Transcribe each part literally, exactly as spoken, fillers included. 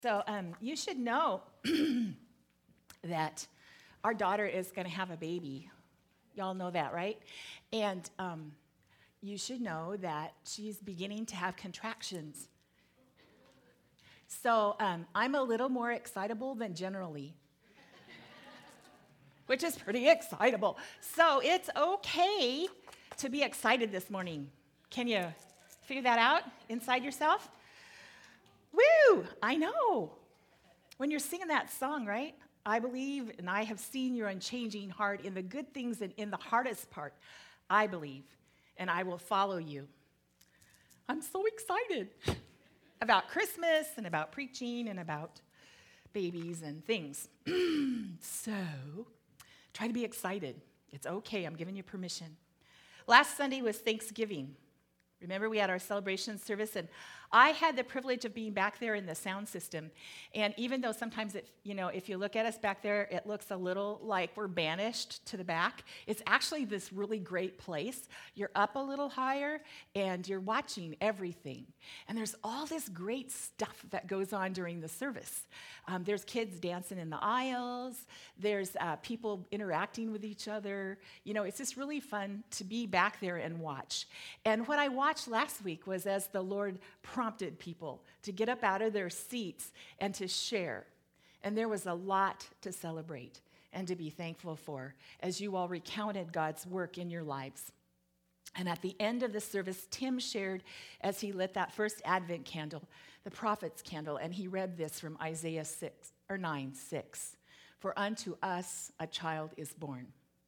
So um, you should know that our daughter is going to have a baby. Y'all know that, right? And um, you should know that she's beginning to have contractions. So um, I'm a little more excitable than generally, which is pretty excitable. So it's okay to be excited this morning. Can you figure that out inside yourself? Woo! I know. When you're singing that song, right? I believe and I have seen your unchanging heart in the good things and in the hardest part. I believe, and I will follow you. I'm so excited about Christmas and about preaching and about babies and things. So, try to be excited. It's okay. I'm giving you permission. Last Sunday was Thanksgiving. Remember, we had our celebration service, and I had the privilege of being back there in the sound system. And even though sometimes, it, you know, if you look at us back there, it looks a little like we're banished to the back, it's actually this really great place. You're up a little higher, and you're watching everything. And there's all this great stuff that goes on during the service. Um, there's kids dancing in the aisles. There's uh, people interacting with each other. You know, it's just really fun to be back there and watch. And what I watched last week was as the Lord prompted people to get up out of their seats and to share. And there was a lot to celebrate and to be thankful for as you all recounted God's work in your lives. And at the end of the service, Tim shared as he lit that first Advent candle, the prophet's candle, and he read this from Isaiah six or nine six. For unto us a child is born,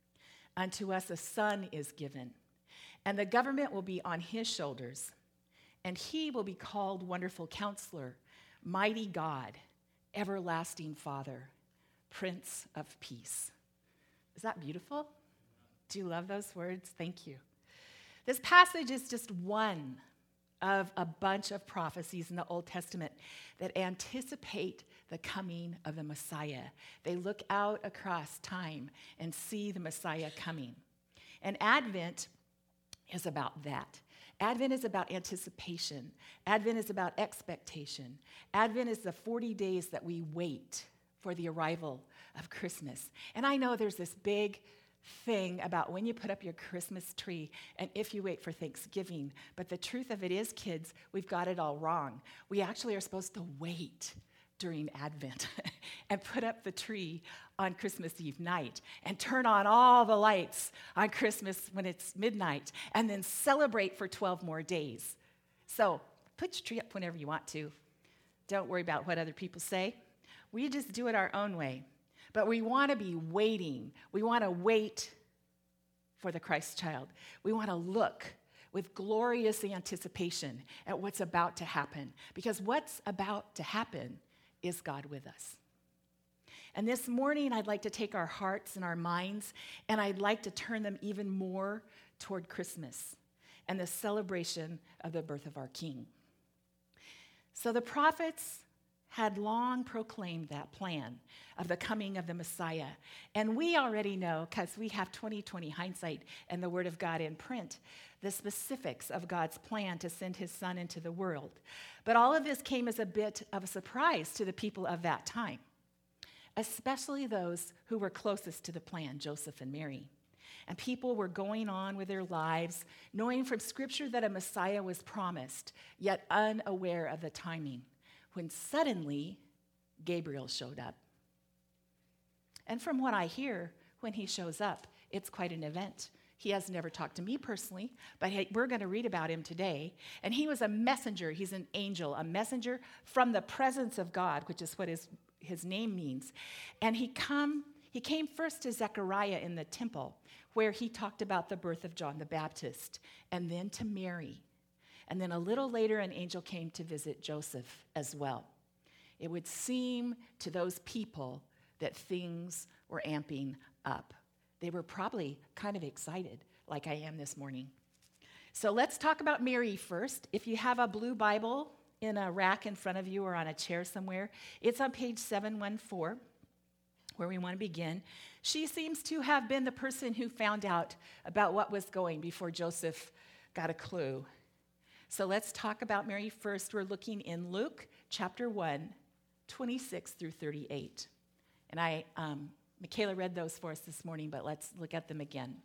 unto us a son is given, and the government will be on his shoulders, and he will be called Wonderful Counselor, Mighty God, Everlasting Father, Prince of Peace. Is that beautiful? Do you love those words? Thank you. This passage is just one of a bunch of prophecies in the Old Testament that anticipate the coming of the Messiah. They look out across time and see the Messiah coming. And Advent is about that. Advent is about anticipation. Advent is about expectation. Advent is the forty days that we wait for the arrival of Christmas. And I know there's this big thing about when you put up your Christmas tree and if you wait for Thanksgiving. But the truth of it is, kids, we've got it all wrong. We actually are supposed to wait during Advent and put up the tree on Christmas Eve night and turn on all the lights on Christmas when it's midnight and then celebrate for twelve more days. So put your tree up whenever you want to. Don't worry about what other people say. We just do it our own way. But we want to be waiting. We want to wait for the Christ child. We want to look with glorious anticipation at what's about to happen. Because what's about to happen is God with us. And this morning, I'd like to take our hearts and our minds, and I'd like to turn them even more toward Christmas and the celebration of the birth of our King. So the prophets had long proclaimed that plan of the coming of the Messiah. And we already know, because we have twenty twenty hindsight and the Word of God in print, the specifics of God's plan to send his Son into the world. But all of this came as a bit of a surprise to the people of that time, especially those who were closest to the plan, Joseph and Mary. And people were going on with their lives, knowing from Scripture that a Messiah was promised, yet unaware of the timing, when suddenly Gabriel showed up. And from what I hear, when he shows up, it's quite an event. He has never talked to me personally, but hey, we're going to read about him today. And he was a messenger. He's an angel, a messenger from the presence of God, which is what his, his name means. And he come, he came first to Zechariah in the temple, where he talked about the birth of John the Baptist, and then to Mary. And then a little later, an angel came to visit Joseph as well. It would seem to those people that things were amping up. They were probably kind of excited, like I am this morning. So let's talk about Mary first. If you have a blue Bible in a rack in front of you or on a chair somewhere, it's on page seven one four, where we want to begin. She seems to have been the person who found out about what was going before Joseph got a clue. So let's talk about Mary first. We're looking in Luke chapter one, twenty-six through thirty-eight. And I, um, Michaela read those for us this morning, but let's look at them again.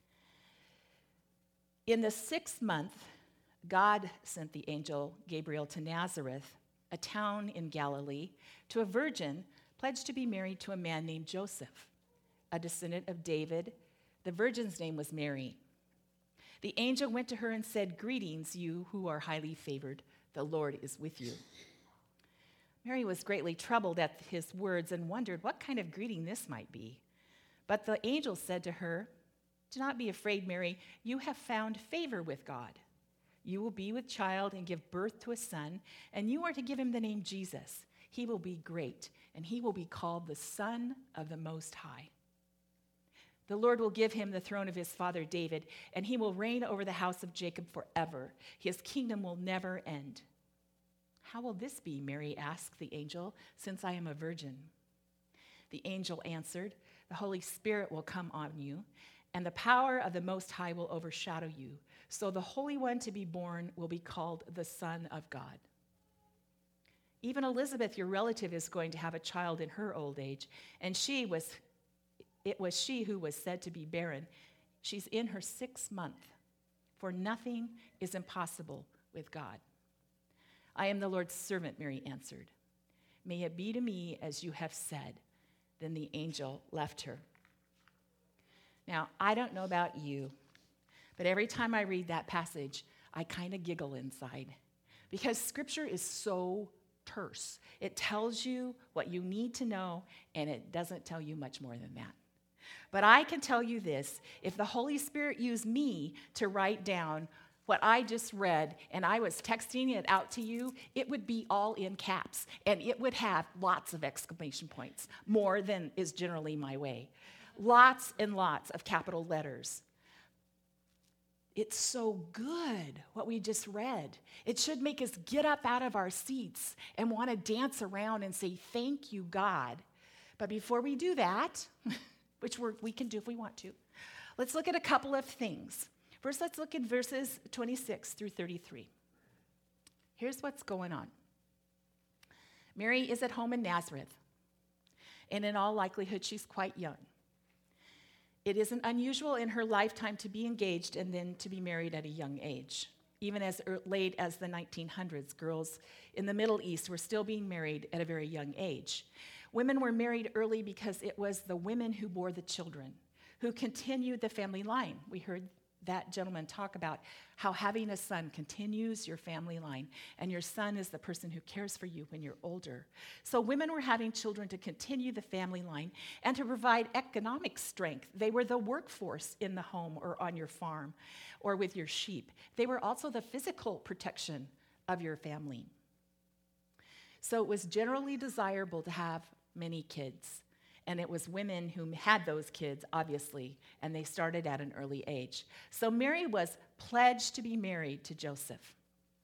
In the sixth month, God sent the angel Gabriel to Nazareth, a town in Galilee, to a virgin pledged to be married to a man named Joseph, a descendant of David. The virgin's name was Mary. The angel went to her and said, "Greetings, you who are highly favored. The Lord is with you." Mary was greatly troubled at his words and wondered what kind of greeting this might be. But the angel said to her, "Do not be afraid, Mary. You have found favor with God. You will be with child and give birth to a son, and you are to give him the name Jesus. He will be great, and he will be called the Son of the Most High. The Lord will give him the throne of his father David, and he will reign over the house of Jacob forever. His kingdom will never end." "How will this be?" Mary asked the angel, "since I am a virgin?" The angel answered, "The Holy Spirit will come on you, and the power of the Most High will overshadow you. So the Holy One to be born will be called the Son of God. Even Elizabeth, your relative, is going to have a child in her old age, and she was, it was she who was said to be barren. She's in her sixth month, for nothing is impossible with God." "I am the Lord's servant," Mary answered. "May it be to me as you have said." Then the angel left her. Now, I don't know about you, but every time I read that passage, I kind of giggle inside because Scripture is so terse. It tells you what you need to know, and it doesn't tell you much more than that. But I can tell you this: if the Holy Spirit used me to write down what I just read, and I was texting it out to you, it would be all in caps, and it would have lots of exclamation points, more than is generally my way. Lots and lots of capital letters. It's so good, what we just read. It should make us get up out of our seats and want to dance around and say, "Thank you, God." But before we do that, which we're, we can do if we want to, let's look at a couple of things. First, let's look at verses twenty-six through thirty-three. Here's what's going on. Mary is at home in Nazareth, and in all likelihood, she's quite young. It isn't unusual in her lifetime to be engaged and then to be married at a young age. Even as late as the nineteen hundreds, girls in the Middle East were still being married at a very young age. Women were married early because it was the women who bore the children, who continued the family line. We heard that gentleman talk about how having a son continues your family line, and your son is the person who cares for you when you're older. So women were having children to continue the family line and to provide economic strength. They were the workforce in the home or on your farm or with your sheep. They were also the physical protection of your family. So it was generally desirable to have many kids. And it was women who had those kids, obviously, and they started at an early age. So Mary was pledged to be married to Joseph.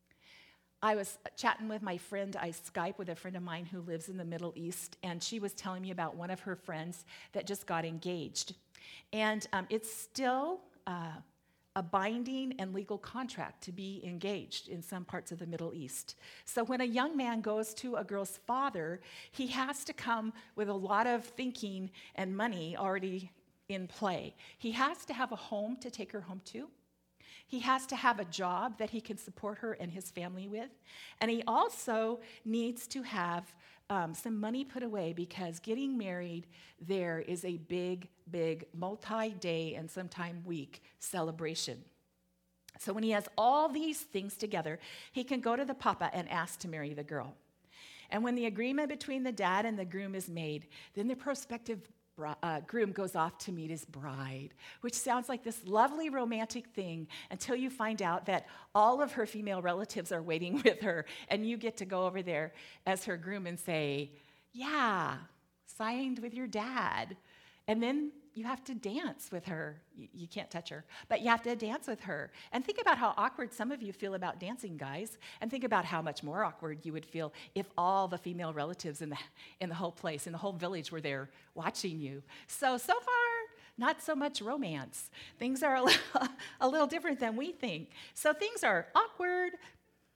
I was chatting with my friend. I Skype with a friend of mine who lives in the Middle East, and she was telling me about one of her friends that just got engaged. And um, it's still uh, a binding and legal contract to be engaged in some parts of the Middle East. So when a young man goes to a girl's father, he has to come with a lot of thinking and money already in play. He has to have a home to take her home to. He has to have a job that he can support her and his family with. And he also needs to have um, some money put away, because getting married there is a big, big multi-day and sometime week celebration. So when he has all these things together, he can go to the papa and ask to marry the girl. And when the agreement between the dad and the groom is made, then the prospective Uh, groom goes off to meet his bride, which sounds like this lovely romantic thing until you find out that all of her female relatives are waiting with her, and you get to go over there as her groom and say, "Yeah, signed with your dad." And then you have to dance with her. You, you can't touch her, but you have to dance with her. And think about how awkward some of you feel about dancing, guys. And think about how much more awkward you would feel if all the female relatives in the in the whole place, in the whole village, were there watching you. So, so far, not so much romance. Things are a little, a little different than we think. So things are awkward.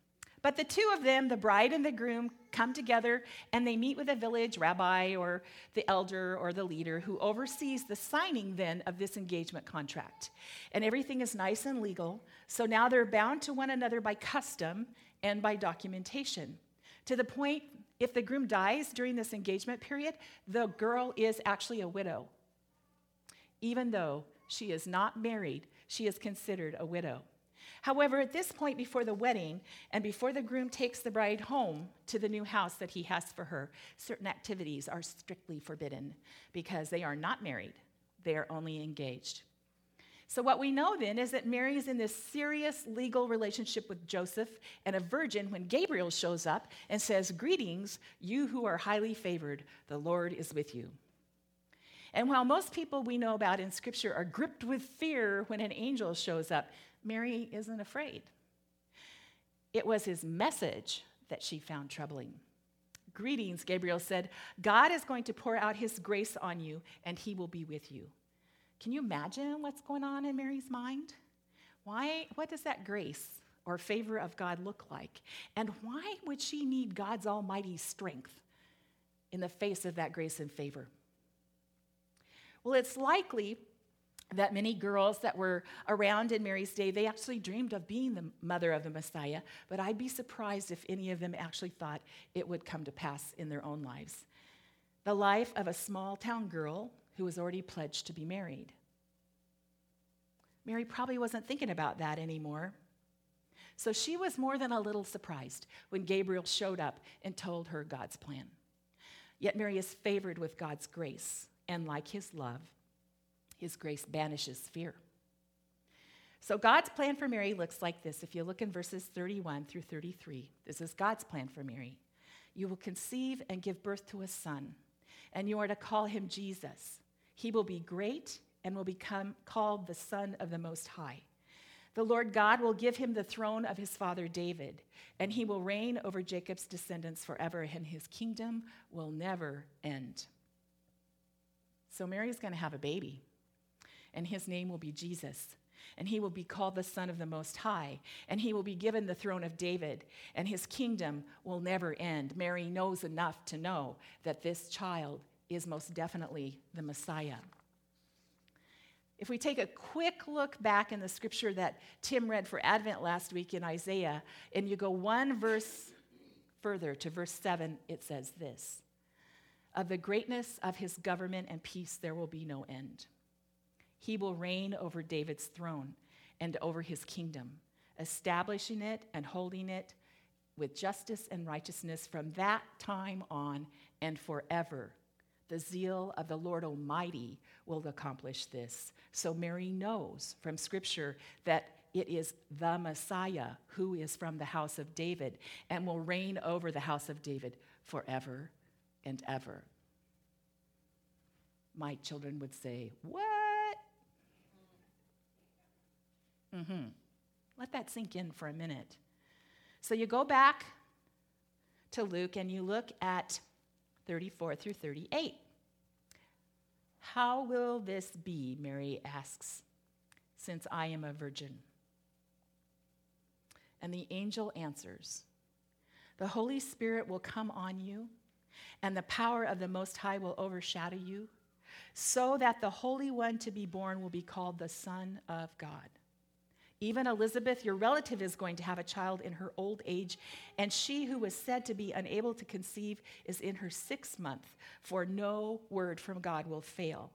But the two of them, the bride and the groom, come together and they meet with a village rabbi or the elder or the leader who oversees the signing then of this engagement contract. And everything is nice and legal. So now they're bound to one another by custom and by documentation. To the point, if the groom dies during this engagement period, the girl is actually a widow. Even though she is not married, she is considered a widow. However, at this point before the wedding and before the groom takes the bride home to the new house that he has for her, certain activities are strictly forbidden because they are not married. They are only engaged. So what we know then is that Mary is in this serious legal relationship with Joseph and a virgin when Gabriel shows up and says, "Greetings, you who are highly favored, the Lord is with you." And while most people we know about in Scripture are gripped with fear when an angel shows up, Mary isn't afraid. It was his message that she found troubling. "Greetings," Gabriel said. "God is going to pour out his grace on you, and he will be with you." Can you imagine what's going on in Mary's mind? Why? What does that grace or favor of God look like? And why would she need God's almighty strength in the face of that grace and favor? Well, it's likely that many girls that were around in Mary's day, they actually dreamed of being the mother of the Messiah, but I'd be surprised if any of them actually thought it would come to pass in their own lives. The life of a small town girl who was already pledged to be married. Mary probably wasn't thinking about that anymore. So she was more than a little surprised when Gabriel showed up and told her God's plan. Yet Mary is favored with God's grace, and like his love, his grace banishes fear. So God's plan for Mary looks like this. If you look in verses thirty-one through thirty-three, this is God's plan for Mary. "You will conceive and give birth to a son, and you are to call him Jesus. He will be great and will become called the Son of the Most High. The Lord God will give him the throne of his father David, and he will reign over Jacob's descendants forever, and his kingdom will never end." So Mary's going to have a baby, and his name will be Jesus, and he will be called the Son of the Most High, and he will be given the throne of David, and his kingdom will never end. Mary knows enough to know that this child is most definitely the Messiah. If we take a quick look back in the scripture that Tim read for Advent last week in Isaiah, and you go one verse further to verse seven, it says this: "Of the greatness of his government and peace there will be no end. He will reign over David's throne and over his kingdom, establishing it and holding it with justice and righteousness from that time on and forever. The zeal of the Lord Almighty will accomplish this." So Mary knows from Scripture that it is the Messiah who is from the house of David and will reign over the house of David forever and ever. My children would say, "What?" Mm-hmm. Let that sink in for a minute. So you go back to Luke and you look at thirty-four through thirty-eight. "How will this be?" Mary asks, "since I am a virgin?" And the angel answers, "The Holy Spirit will come on you, and the power of the Most High will overshadow you, so that the Holy One to be born will be called the Son of God. Even Elizabeth, your relative, is going to have a child in her old age, and she who was said to be unable to conceive is in her sixth month, for no word from God will fail."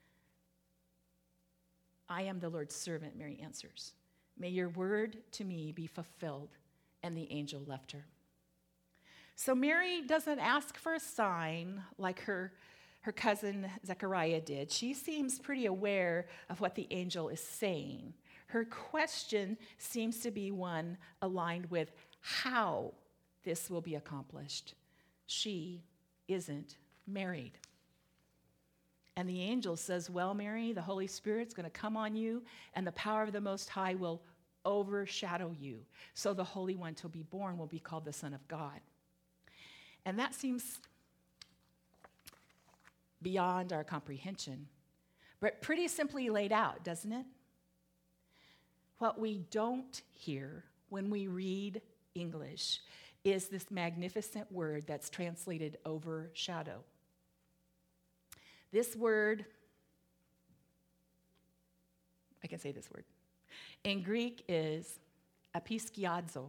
"I am the Lord's servant," Mary answers. "May your word to me be fulfilled." And the angel left her. So Mary doesn't ask for a sign like her, her cousin Zechariah did. She seems pretty aware of what the angel is saying. Her question seems to be one aligned with how this will be accomplished. She isn't married. And the angel says, "Well, Mary, the Holy Spirit's going to come on you, and the power of the Most High will overshadow you. So the Holy One to be born will be called the Son of God." And that seems beyond our comprehension, but pretty simply laid out, doesn't it? What we don't hear when we read English is this magnificent word that's translated overshadow. This word, I can say this word, in Greek is apiskiadzo.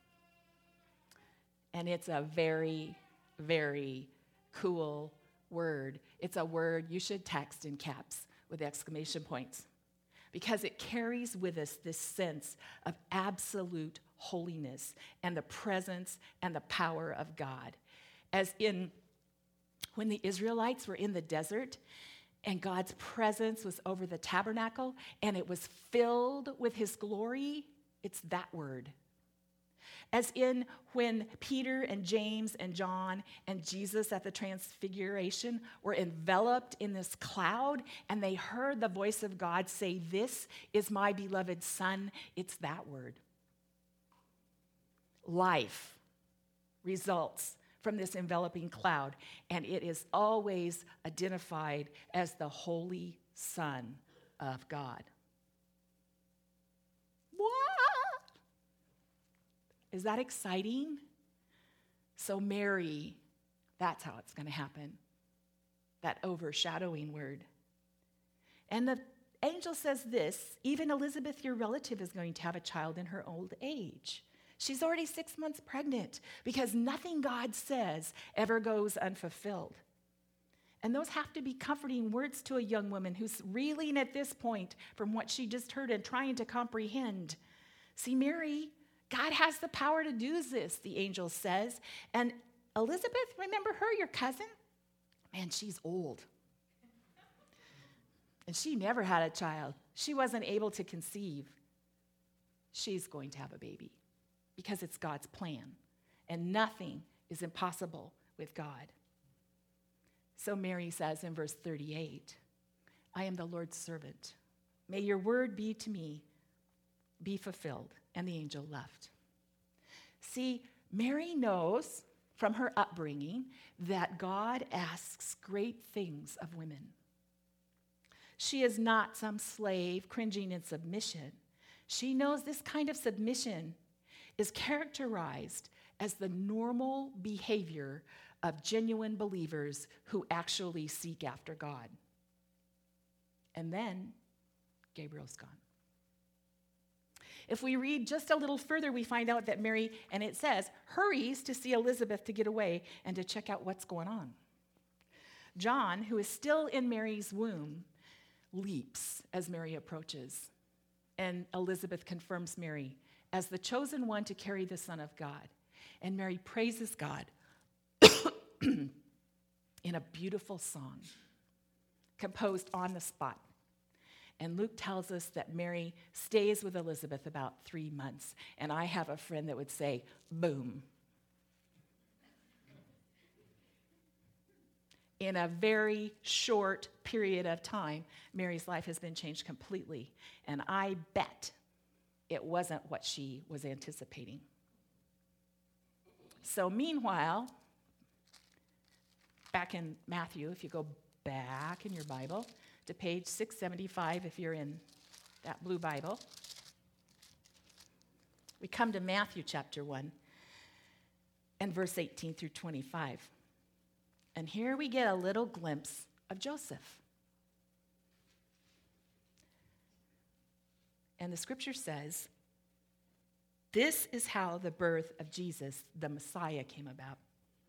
And it's a very, very cool word. It's a word you should text in caps with exclamation points because it carries with us this sense of absolute holiness and the presence and the power of God. As in when the Israelites were in the desert and God's presence was over the tabernacle and it was filled with his glory, it's that word. As in when Peter and James and John and Jesus at the Transfiguration were enveloped in this cloud and they heard the voice of God say, "This is my beloved Son," it's that word. Life results from this enveloping cloud, and it is always identified as the Holy Son of God. What? Is that exciting? So Mary, that's how it's going to happen. That overshadowing word. And the angel says this, even Elizabeth, your relative, is going to have a child in her old age. She's already six months pregnant because nothing God says ever goes unfulfilled. And those have to be comforting words to a young woman who's reeling at this point from what she just heard and trying to comprehend. See, Mary, God has the power to do this, the angel says. And Elizabeth, remember her, your cousin? Man, she's old. And she never had a child. She wasn't able to conceive. She's going to have a baby because it's God's plan. And nothing is impossible with God. So Mary says in verse thirty-eight, I am the Lord's servant. May your word be to me, be fulfilled. And the angel left. See, Mary knows from her upbringing that God asks great things of women. She is not some slave cringing in submission. She knows this kind of submission is characterized as the normal behavior of genuine believers who actually seek after God. And then Gabriel's gone. If we read just a little further, we find out that Mary, and it says, hurries to see Elizabeth to get away and to check out what's going on. John, who is still in Mary's womb, leaps as Mary approaches. And Elizabeth confirms Mary as the chosen one to carry the Son of God. And Mary praises God in a beautiful song composed on the spot. And Luke tells us that Mary stays with Elizabeth about three months. And I have a friend that would say, boom. In a very short period of time, Mary's life has been changed completely. And I bet it wasn't what she was anticipating. So meanwhile, back in Matthew, if you go back in your Bible, to page six seventy-five, if you're in that blue Bible. We come to Matthew chapter one and verse eighteen through twenty-five. And here we get a little glimpse of Joseph. And the scripture says, this is how the birth of Jesus, the Messiah, came about.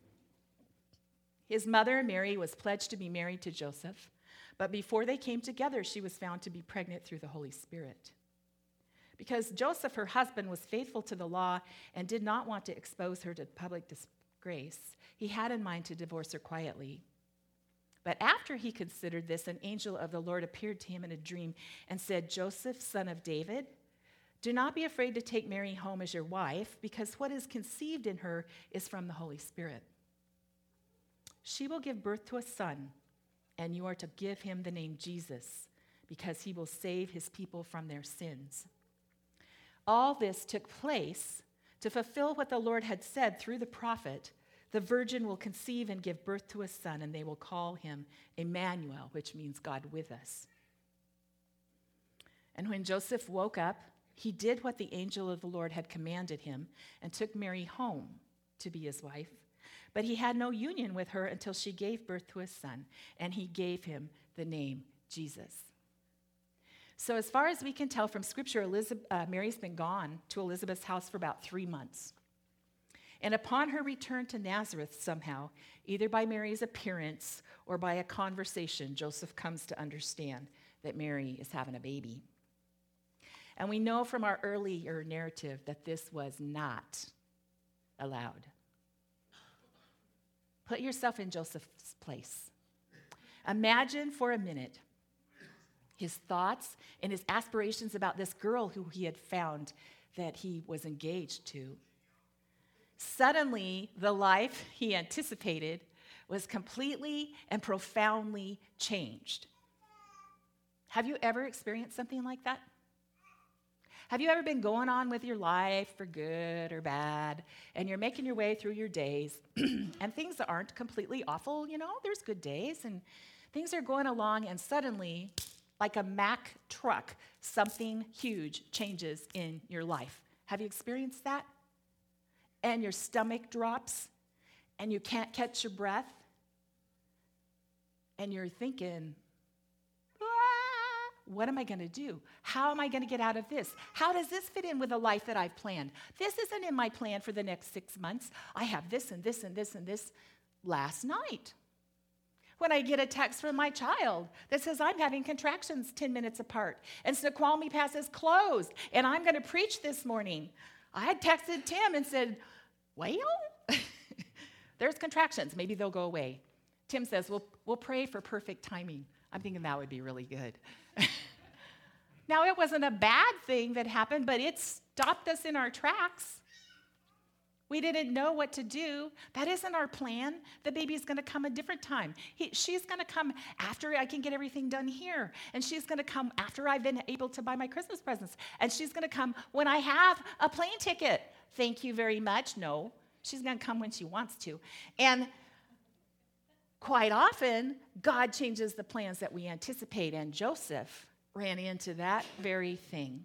His mother, Mary, was pledged to be married to Joseph. But before they came together, she was found to be pregnant through the Holy Spirit. Because Joseph, her husband, was faithful to the law and did not want to expose her to public disgrace, he had in mind to divorce her quietly. But after he considered this, an angel of the Lord appeared to him in a dream and said, Joseph, son of David, do not be afraid to take Mary home as your wife, because what is conceived in her is from the Holy Spirit. She will give birth to a son, and you are to give him the name Jesus, because he will save his people from their sins. All this took place to fulfill what the Lord had said through the prophet, the virgin will conceive and give birth to a son, and they will call him Emmanuel, which means God with us. And when Joseph woke up he did what the angel of the Lord had commanded him and took Mary home to be his wife. But he had no union with her until she gave birth to a son, and he gave him the name Jesus. So as far as we can tell from Scripture, Elizabeth, uh, Mary's been gone to Elizabeth's house for about three months. And upon her return to Nazareth somehow, either by Mary's appearance or by a conversation, Joseph comes to understand that Mary is having a baby. And we know from our earlier narrative that this was not allowed. Put yourself in Joseph's place. Imagine for a minute his thoughts and his aspirations about this girl who he had found that he was engaged to. Suddenly, the life he anticipated was completely and profoundly changed. Have you ever experienced something like that? Have you ever been going on with your life for good or bad, and you're making your way through your days, and things aren't completely awful, you know? There's good days, and things are going along, and suddenly, like a Mack truck, something huge changes in your life. Have you experienced that? And your stomach drops, and you can't catch your breath, and you're thinking, what am I going to do? How am I going to get out of this? How does this fit in with the life that I've planned? This isn't in my plan for the next six months. I have this and this and this and this. Last night, when I get a text from my child that says I'm having contractions ten minutes apart, and Snoqualmie Pass is closed, and I'm going to preach this morning, I had texted Tim and said, well, there's contractions. Maybe they'll go away. Tim says, we'll, we'll pray for perfect timing. I'm thinking that would be really good. Now, it wasn't a bad thing that happened, but it stopped us in our tracks. We didn't know what to do. That isn't our plan. The baby's going to come a different time. He, she's going to come after I can get everything done here. And she's going to come after I've been able to buy my Christmas presents. And she's going to come when I have a plane ticket. Thank you very much. No, she's going to come when she wants to. And quite often, God changes the plans that we anticipate, and Joseph ran into that very thing.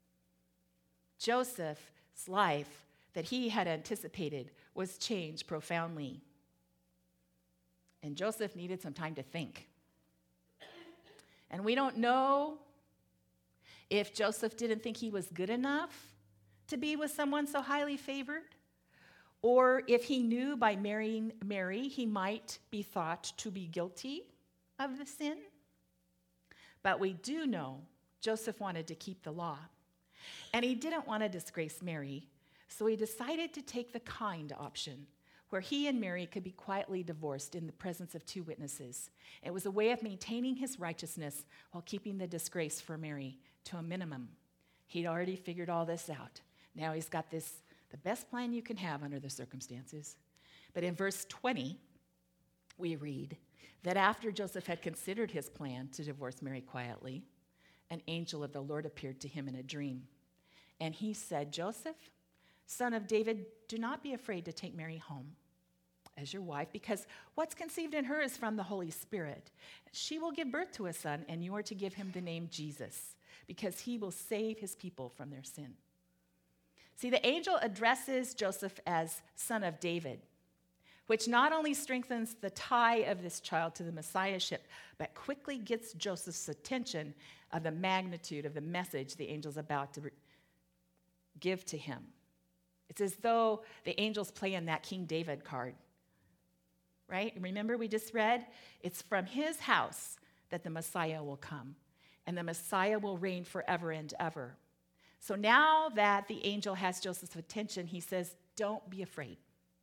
Joseph's life that he had anticipated was changed profoundly. And Joseph needed some time to think. And we don't know if Joseph didn't think he was good enough to be with someone so highly favored, or if he knew by marrying Mary he might be thought to be guilty of the sin. But we do know Joseph wanted to keep the law, and he didn't want to disgrace Mary, so he decided to take the kind option, where he and Mary could be quietly divorced in the presence of two witnesses. It was a way of maintaining his righteousness while keeping the disgrace for Mary to a minimum. He'd already figured all this out. Now he's got this, the best plan you can have under the circumstances. But in verse twenty, we read that after Joseph had considered his plan to divorce Mary quietly, an angel of the Lord appeared to him in a dream. And he said, Joseph, son of David, do not be afraid to take Mary home as your wife, because what's conceived in her is from the Holy Spirit. She will give birth to a son, and you are to give him the name Jesus, because he will save his people from their sin. See, the angel addresses Joseph as son of David, which not only strengthens the tie of this child to the messiahship, but quickly gets Joseph's attention of the magnitude of the message the angel's about to re- give to him. It's as though the angel's playing that King David card, right? Remember we just read? It's from his house that the Messiah will come, and the Messiah will reign forever and ever. So now that the angel has Joseph's attention, he says, don't be afraid.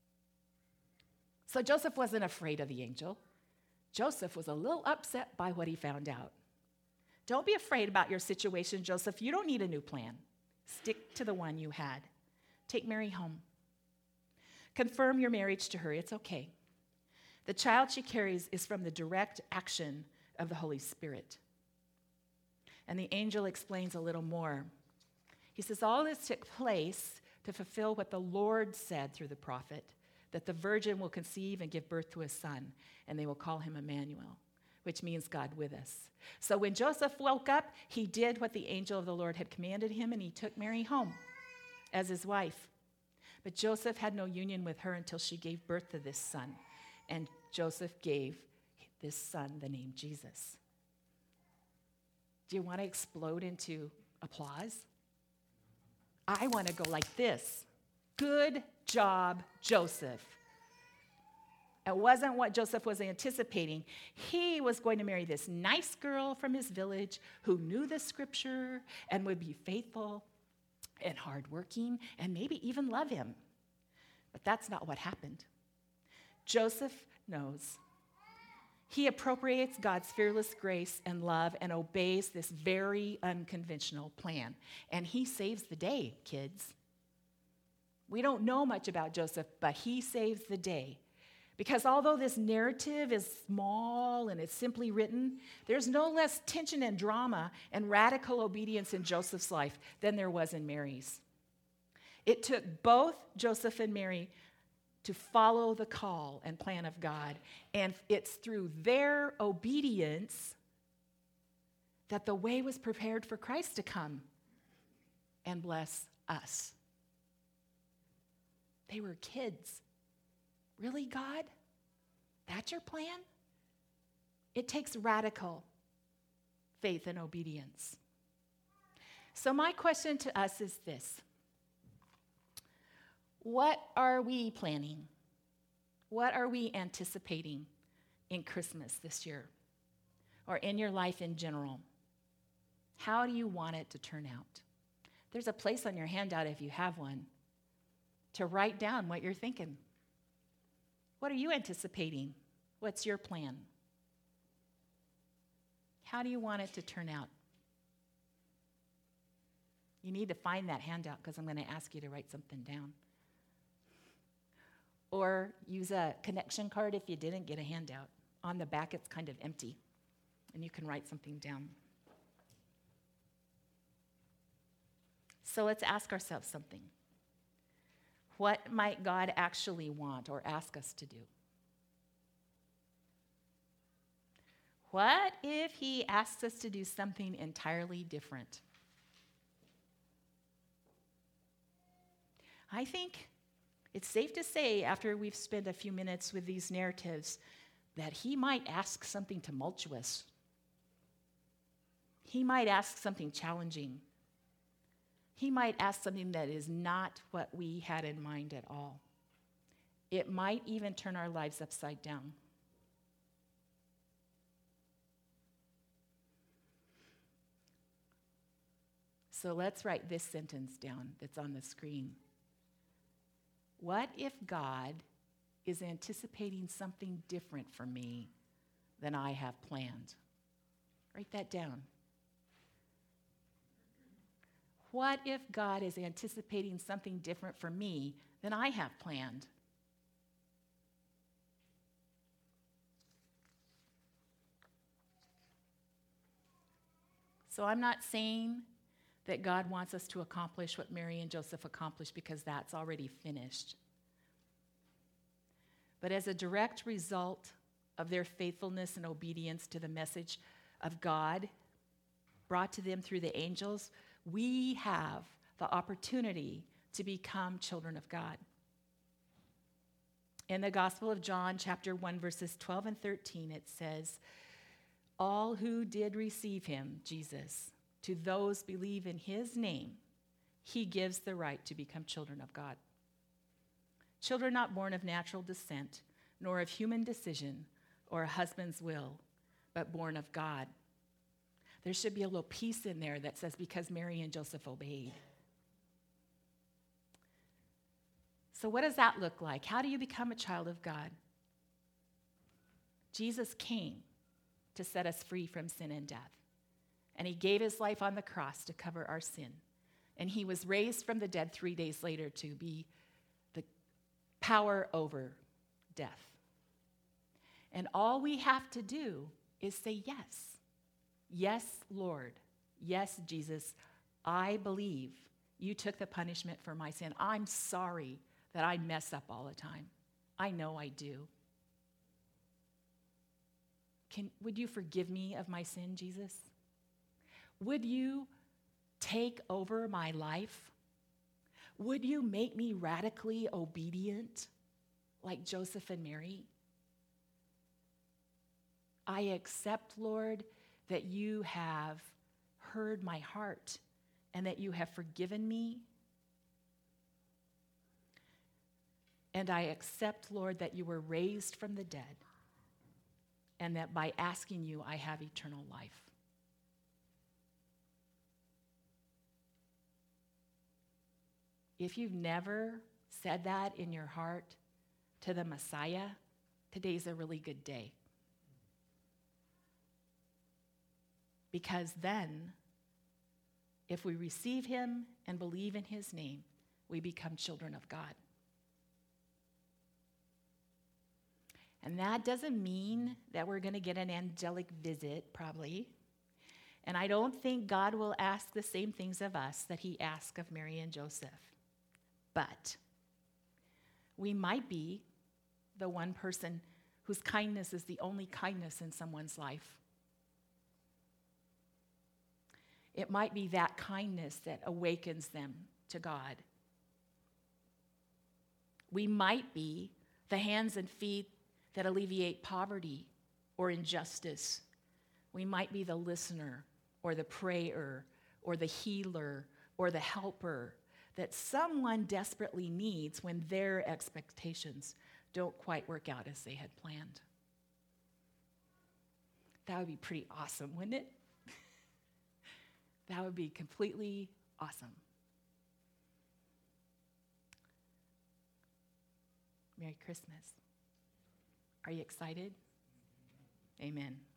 So Joseph wasn't afraid of the angel. Joseph was a little upset by what he found out. Don't be afraid about your situation, Joseph. You don't need a new plan. Stick to the one you had. Take Mary home. Confirm your marriage to her. It's okay. The child she carries is from the direct action of the Holy Spirit. And the angel explains a little more. He says, all this took place to fulfill what the Lord said through the prophet, that the virgin will conceive and give birth to a son, and they will call him Emmanuel, which means God with us. So when Joseph woke up, he did what the angel of the Lord had commanded him, and he took Mary home as his wife. But Joseph had no union with her until she gave birth to this son. And Joseph gave this son the name Jesus. Do you want to explode into applause? I want to go like this. Good job, Joseph. It wasn't what Joseph was anticipating. He was going to marry this nice girl from his village who knew the scripture and would be faithful and hardworking and maybe even love him. But that's not what happened. Joseph knows. He appropriates God's fearless grace and love and obeys this very unconventional plan. And he saves the day, kids. We don't know much about Joseph, but he saves the day. Because although this narrative is small and it's simply written, there's no less tension and drama and radical obedience in Joseph's life than there was in Mary's. It took both Joseph and Mary to follow the call and plan of God, and it's through their obedience that the way was prepared for Christ to come and bless us. They were kids. Really, God? That's your plan? It takes radical faith and obedience. So my question to us is this. What are we planning? What are we anticipating in Christmas this year? Or in your life in general? How do you want it to turn out? There's a place on your handout, if you have one, to write down what you're thinking. What are you anticipating? What's your plan? How do you want it to turn out? You need to find that handout because I'm going to ask you to write something down. Or use a connection card if you didn't get a handout. On the back, it's kind of empty, and you can write something down. So let's ask ourselves something. What might God actually want or ask us to do? What if he asks us to do something entirely different? I think it's safe to say, after we've spent a few minutes with these narratives, that he might ask something tumultuous. He might ask something challenging. He might ask something that is not what we had in mind at all. It might even turn our lives upside down. So let's write this sentence down that's on the screen. What if God is anticipating something different for me than I have planned? Write that down. What if God is anticipating something different for me than I have planned? So I'm not saying that God wants us to accomplish what Mary and Joseph accomplished because that's already finished. But as a direct result of their faithfulness and obedience to the message of God brought to them through the angels, we have the opportunity to become children of God. In the Gospel of John, chapter one, verses twelve and thirteen, it says, all who did receive him, Jesus, to those believe in his name, he gives the right to become children of God. Children not born of natural descent, nor of human decision or a husband's will, but born of God. There should be a little piece in there that says, because Mary and Joseph obeyed. So what does that look like? How do you become a child of God? Jesus came to set us free from sin and death. And he gave his life on the cross to cover our sin. And he was raised from the dead three days later to be the power over death. And all we have to do is say yes. Yes, Lord. Yes, Jesus, I believe you took the punishment for my sin. I'm sorry that I mess up all the time. I know I do. Can, would you forgive me of my sin, Jesus? Would you take over my life? Would you make me radically obedient like Joseph and Mary? I accept, Lord, that you have heard my heart and that you have forgiven me. And I accept, Lord, that you were raised from the dead and that by asking you, I have eternal life. If you've never said that in your heart to the Messiah, today's a really good day. Because then, if we receive him and believe in his name, we become children of God. And that doesn't mean that we're going to get an angelic visit, probably. And I don't think God will ask the same things of us that he asked of Mary and Joseph. But we might be the one person whose kindness is the only kindness in someone's life. It might be that kindness that awakens them to God. We might be the hands and feet that alleviate poverty or injustice. We might be the listener or the prayer or the healer or the helper that someone desperately needs when their expectations don't quite work out as they had planned. That would be pretty awesome, wouldn't it? That would be completely awesome. Merry Christmas. Are you excited? Amen.